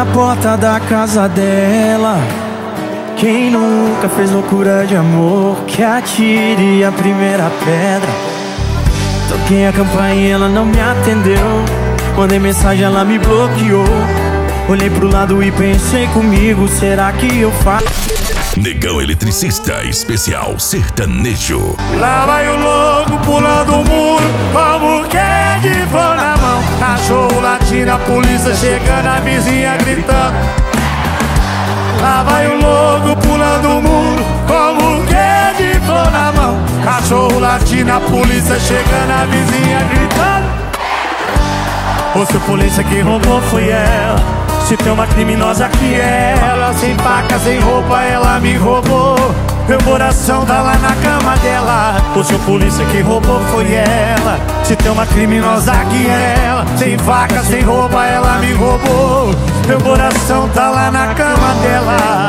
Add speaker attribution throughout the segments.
Speaker 1: na porta da casa dela. Quem nunca fez loucura de amor, que atire a primeira pedra. Toquei a campainha, ela não me atendeu. Mandei mensagem, ela me bloqueou. Olhei pro lado e pensei comigo, será que eu faço?
Speaker 2: Negão Eletricista Especial Sertanejo.
Speaker 1: Lá vai o louco pulando o muro, como que é de flor na mão. Cachorro latindo, a polícia chegando, a vizinha gritando. Lá vai o louco pulando o muro, como que é de flor na mão. Cachorro latindo, a polícia chegando, a vizinha gritando. Ou se a polícia que roubou foi ela, se tem uma criminosa que é ela. Sem faca, sem roupa, ela me roubou. Meu coração tá lá na cama dela. Ou se a polícia que roubou foi ela, se tem uma criminosa que é ela. Sem faca, sem roupa, ela me roubou. Meu coração tá lá na cama dela.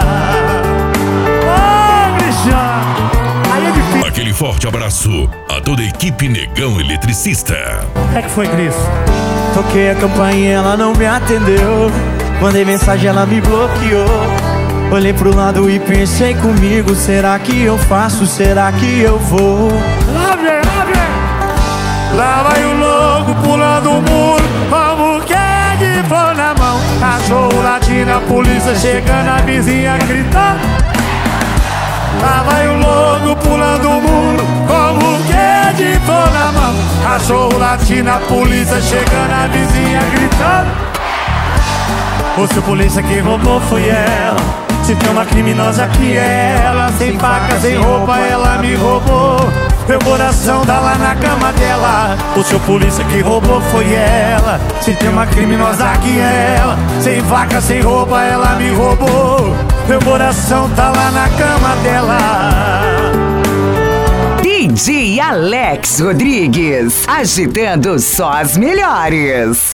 Speaker 1: Ô, Cristiano, aí é difícil.
Speaker 2: Aquele forte abraço a toda a equipe Negão Eletricista.
Speaker 1: O que é que foi, Cris? Toquei a campainha, ela não me atendeu. Mandei mensagem, ela me bloqueou. Olhei pro lado e pensei comigo, será que eu faço, será que eu vou? Lá vem, lá vem. Lá vai o louco pulando o muro, como que é de flor na mão. Cachorro latindo, a polícia chegando, a vizinha gritando. Lá vai o louco pulando o muro, como que é de flor na mão. Cachorro latindo, a polícia chegando, a vizinha gritando. Ou se a polícia que roubou foi ela, se tem uma criminosa que é ela. Sem faca, sem roupa, ela me roubou. Meu coração tá lá na cama dela. Ou se a polícia que roubou foi ela, se tem uma criminosa que é ela. Sem faca, sem roupa, ela me roubou. Meu coração tá lá na cama dela.
Speaker 3: DJ Alex Rodrigues, agitando só as melhores.